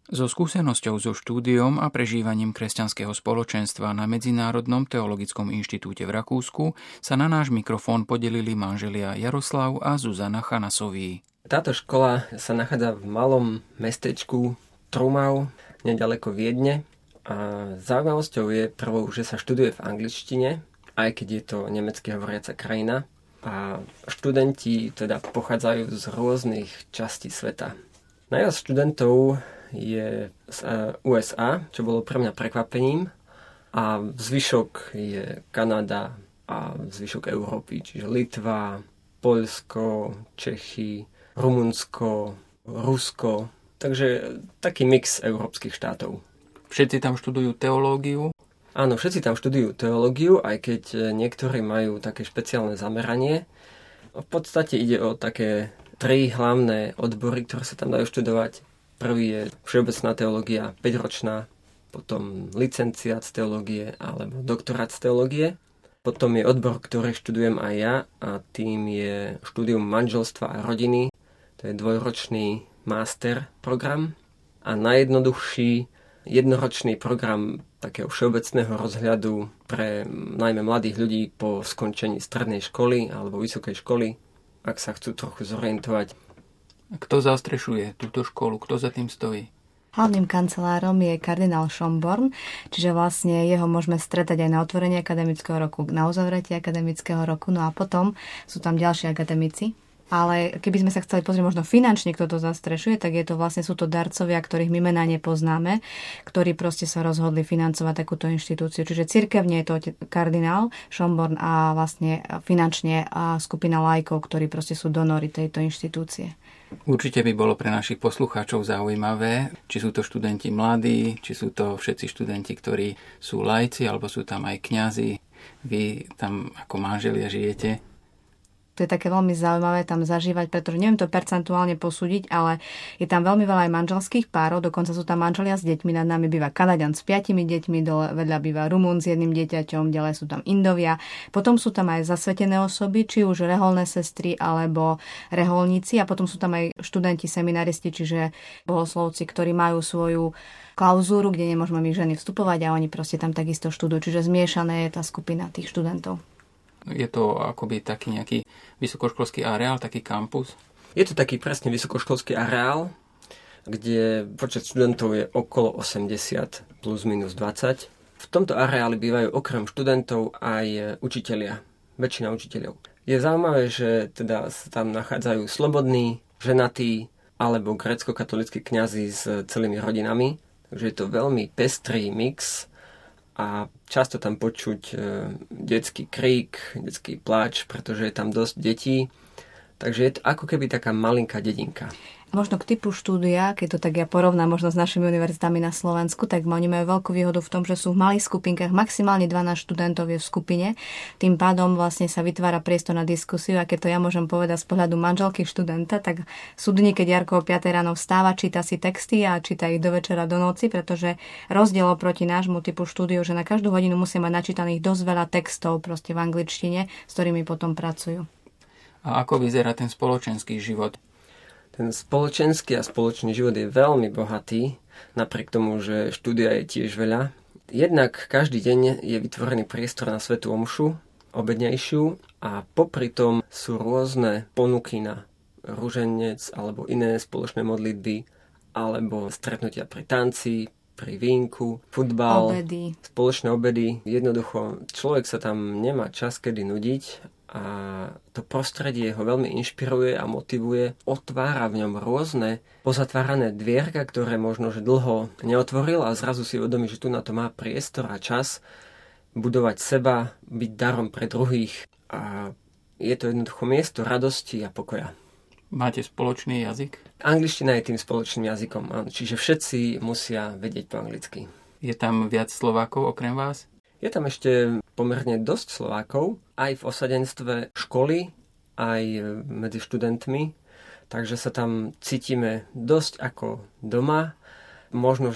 So skúsenosťou so štúdiom a prežívaním kresťanského spoločenstva na Medzinárodnom teologickom inštitúte v Rakúsku sa na náš mikrofón podelili manželia Jaroslav a Zuzana Chanasoví. Táto škola sa nachádza v malom mestečku Trumau, nedaleko Viedne. A zaujímavosťou je prvou, že sa študuje v angličtine, aj keď je to nemecky hovoriaca krajina. A študenti teda pochádzajú z rôznych častí sveta. Najviac študentov je z USA, čo bolo pre mňa prekvapením. A zvyšok je Kanada a zvyšok Európy, čiže Litva, Poľsko, Čechy, Rumunsko, Rusko. Takže taký mix európskych štátov. Všetci tam študujú teológiu? Áno, všetci tam študujú teológiu, aj keď niektorí majú také špeciálne zameranie. V podstate ide o také 3 hlavné odbory, ktoré sa tam dajú študovať. Prvý je všeobecná teológia, 5-ročná, potom licenciát z teológie alebo doktorát z teológie. Potom je odbor, ktorý študujem aj ja a tým je štúdium manželstva a rodiny. To je 2-ročný master program a najjednoduchší jednoročný program takého všeobecného rozhľadu pre najmä mladých ľudí po skončení strednej školy alebo vysokej školy, ak sa chcú trochu zorientovať. Kto zastrešuje túto školu? Kto za tým stojí? Hlavným kancelárom je kardinál Schönborn, čiže vlastne jeho môžeme stretať aj na otvorení akademického roku, na uzavretí akademického roku, no a potom sú tam ďalší akademici. Ale keby sme sa chceli pozrieť možno finančne, kto to zastrešuje, tak je to vlastne, sú to darcovia, ktorých my mená nepoznáme, ktorí proste sa rozhodli financovať takúto inštitúciu. Čiže cirkevne je to kardinál Schönborn a vlastne finančne a skupina laikov, ktorí proste sú donory tejto inštitúcie. Určite by bolo pre našich poslucháčov zaujímavé, či sú to študenti mladí, či sú to všetci študenti, ktorí sú laici, alebo sú tam aj kňazi. Vy tam ako manželia žijete. To je také veľmi zaujímavé tam zažívať, pretože neviem to percentuálne posúdiť, ale je tam veľmi veľa aj manželských párov, dokonca sú tam manželia s deťmi, nad nami býva Kanaďan s 5 deťmi, dole vedľa býva Rumún s 1 dieťaťom, ďalej sú tam Indovia. Potom sú tam aj zasvetené osoby, či už reholné sestry alebo reholníci a potom sú tam aj študenti, seminaristi, čiže bohoslovci, ktorí majú svoju klauzúru, kde nemôžeme my ženy vstupovať a oni proste tam takisto študujú, čiže zmiešané je tá skupina tých študentov. Je to akoby taký nejaký vysokoškolský areál, taký kampus? Je to taký presne vysokoškolský areál, kde počet študentov je okolo 80 plus minus 20. V tomto areáli bývajú okrem študentov aj učitelia, väčšina učiteľov. Je zaujímavé, že teda sa tam nachádzajú slobodní, ženatí alebo grécko-katolícki kňazi s celými rodinami. Takže je to veľmi pestrý mix a často tam počuť detský krík, detský pláč, pretože je tam dosť detí. Takže je to ako keby taká malinká dedinka. Možno k typu štúdia, keď to tak ja porovnám možno s našimi univerzitami na Slovensku, tak oni majú veľkú výhodu v tom, že sú v malých skupinkách, maximálne 12 študentov je v skupine. Tým pádom vlastne sa vytvára priestor na diskusiu a keď to ja môžem povedať z pohľadu manželky študenta, tak sú dni, keď Jarko o 5 ráno vstáva, číta si texty a číta ich do večera, do noci, pretože rozdiel oproti nášmu typu štúdiu, že na každú hodinu musia mať načítaných dosť veľa textov proste v angličtine, s ktorými potom pracujú. A ako vyzerá ten spoločenský život? Ten spoločenský a spoločný život je veľmi bohatý, napriek tomu, že štúdia je tiež veľa. Jednak každý deň je vytvorený priestor na svätú omšu, obednejšiu, a popri tom sú rôzne ponuky na ruženec alebo iné spoločné modlitby, alebo stretnutia pri tanci, pri vínku, futbal, obedy. Spoločné obedy. Jednoducho, človek sa tam nemá čas kedy nudiť. A to prostredie ho veľmi inšpiruje a motivuje. Otvára v ňom rôzne pozatvárané dvierka, ktoré možno, že dlho neotvoril a zrazu si uvedomí, že tu na to má priestor a čas budovať seba, byť darom pre druhých. A je to jednoducho miesto radosti a pokoja. Máte spoločný jazyk? Angličtina je tým spoločným jazykom, čiže všetci musia vedieť po anglicky. Je tam viac Slovákov okrem vás? Je tam ešte pomerne dosť Slovákov, aj v osadenstve školy, aj medzi študentmi, takže sa tam cítime dosť ako doma. Možno, že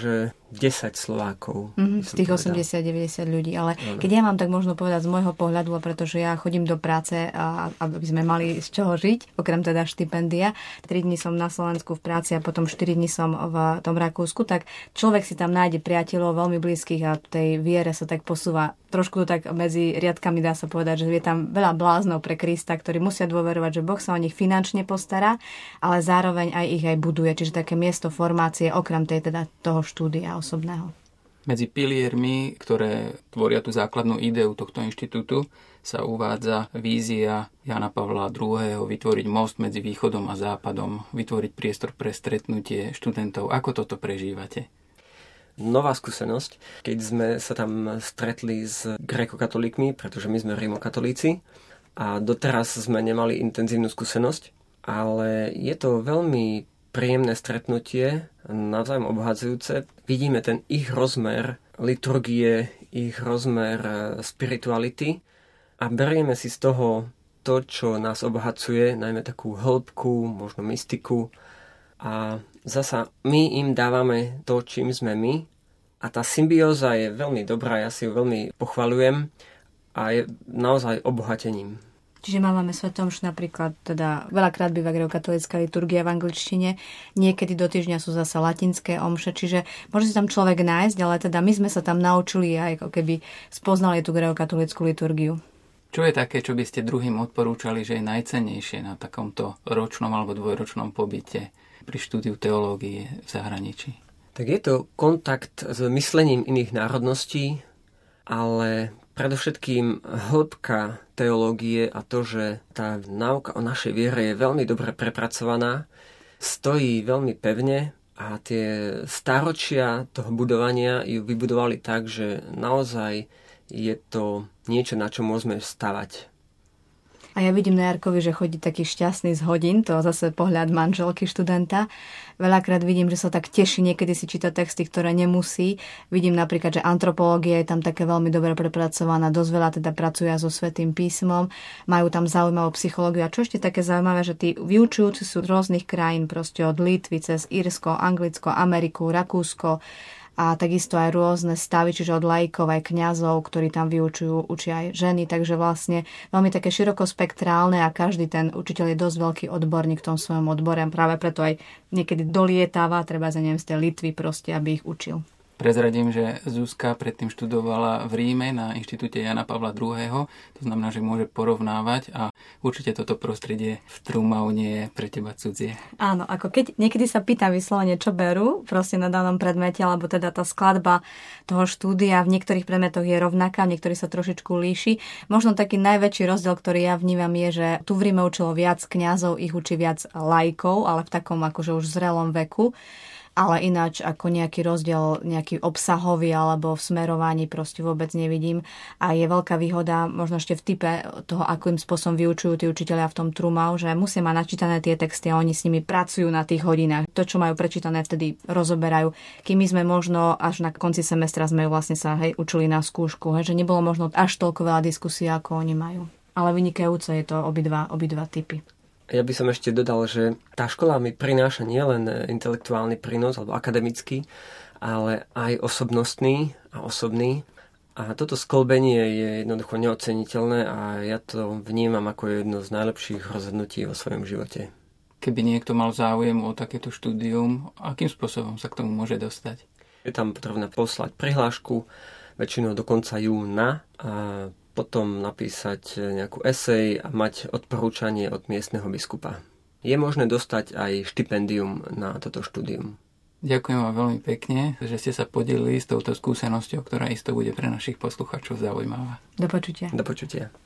10 Slovákov. Z tých 80-90 ľudí. Ale keď ja mám tak možno povedať z môjho pohľadu, pretože ja chodím do práce, aby sme mali z čoho žiť, okrem teda štipendia. 3 dní som na Slovensku v práci a potom 4 dní som v tom Rakúsku, tak človek si tam nájde priateľov veľmi blízkych a tej viere sa tak posúva. Trošku tak medzi riadkami dá sa povedať, že je tam veľa bláznov pre Krista, ktorí musia dôverovať, že Boh sa o nich finančne postará, ale zároveň aj ich aj buduje. Čiže také miesto formácie okrem toho štúdia osobného. Medzi piliermi, ktoré tvoria tú základnú ideu tohto inštitútu, sa uvádza vízia Jana Pavla II. Vytvoriť most medzi východom a západom, vytvoriť priestor pre stretnutie študentov. Ako toto prežívate? Nová skúsenosť, keď sme sa tam stretli s grékokatolíkmi, pretože my sme rímokatolíci a doteraz sme nemali intenzívnu skúsenosť, ale je to veľmi príjemné stretnutie, navzájom obohacujúce. Vidíme ten ich rozmer liturgie, ich rozmer spirituality a berieme si z toho to, čo nás obohacuje, najmä takú hĺbku, možno mystiku. A zasa my im dávame to, čím sme my. A tá symbióza je veľmi dobrá, ja si ju veľmi pochvaľujem a je naozaj obohatením. Čiže máme svetom, že napríklad teda veľakrát býva gréckokatolícka liturgia v angličtine, niekedy do týždňa sú zase latinské omše, čiže môže si tam človek nájsť, ale teda my sme sa tam naučili aj ako keby spoznali tú gréckokatolícku liturgiu. Čo je také, čo by ste druhým odporúčali, že je najcennejšie na takomto ročnom alebo dvojročnom pobyte pri štúdiu teológie v zahraničí? Tak je to kontakt s myslením iných národností, ale predovšetkým hĺbka teológie a to, že tá náuka o našej viere je veľmi dobre prepracovaná, stojí veľmi pevne a tie stáročia toho budovania ju vybudovali tak, že naozaj je to niečo, na čo môžeme stavať. A ja vidím na Jarkovi, že chodí taký šťastný z hodín, to zase pohľad manželky študenta. Veľakrát vidím, že sa tak teší, niekedy si číta texty, ktoré nemusí. Vidím napríklad, že antropológia je tam také veľmi dobre prepracovaná, dosť veľa teda pracuje so Svätým písmom, majú tam zaujímavú psychológiu. A čo ešte také zaujímavé, že tí vyučujúci sú z rôznych krajín, proste od Litvy cez Írsko, Anglicko, Ameriku, Rakúsko, a takisto aj rôzne stavy, čiže od laikov aj kňazov, ktorí tam vyučujú, učia aj ženy, takže vlastne veľmi také širokospektrálne a každý ten učiteľ je dosť veľký odborník v tom svojom odbore a práve preto aj niekedy dolietáva, treba za neviem z tej Litvy proste, aby ich učil. Prezradím, že Zuzka predtým študovala v Ríme na inštitúte Jana Pavla II. To znamená, že môže porovnávať a určite toto prostredie v Trumau nie je pre teba cudzie. Áno, ako keď niekedy sa pýtam vyslovene, čo berú proste na danom predmete, alebo teda tá skladba toho štúdia v niektorých predmetoch je rovnaká, v niektorých sa trošičku líši. Možno taký najväčší rozdiel, ktorý ja vnímam, je, že tu v Ríme učilo viac kňazov, ich učí viac laikov, ale v takom akože už zrelom veku. Ale ináč ako nejaký rozdiel, nejaký obsahový alebo v smerovaní proste vôbec nevidím. A je veľká výhoda možno ešte v type toho, akým spôsobom vyučujú tí učitelia v tom Trumau, že musia mať načítané tie texty a oni s nimi pracujú na tých hodinách. To, čo majú prečítané, vtedy rozoberajú. Kým my sme možno až na konci semestra sme vlastne sa učili na skúšku, že nebolo možno až toľko veľa diskusí, ako oni majú. Ale vynikajúce je to obidva typy. Ja by som ešte dodal, že tá škola mi prináša nielen intelektuálny prínos alebo akademický, ale aj osobnostný a osobný. A toto sklbenie je jednoducho neoceniteľné a ja to vnímam ako jedno z najlepších rozhodnutí vo svojom živote. Keby niekto mal záujem o takéto štúdium, akým spôsobom sa k tomu môže dostať? Je tam potrebné poslať prihlášku, väčšinou do konca júna a potom napísať nejakú esej a mať odporúčanie od miestneho biskupa. Je možné dostať aj štipendium na toto štúdium. Ďakujem vám veľmi pekne, že ste sa podelili s touto skúsenosťou, ktorá isto bude pre našich poslucháčov zaujímavá. Do počutia. Do počutia.